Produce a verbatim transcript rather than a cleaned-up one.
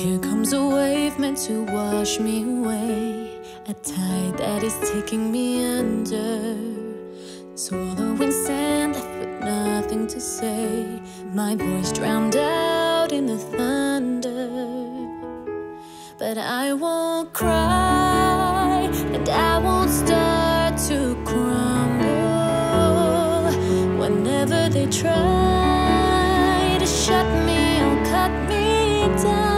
Here comes a wave meant to wash me away, a tide that is taking me under, swallowing sand left with nothing to say, my voice drowned out in the thunder. But I won't cry, and I won't start to crumble. Whenever they try to shut me or cut me down,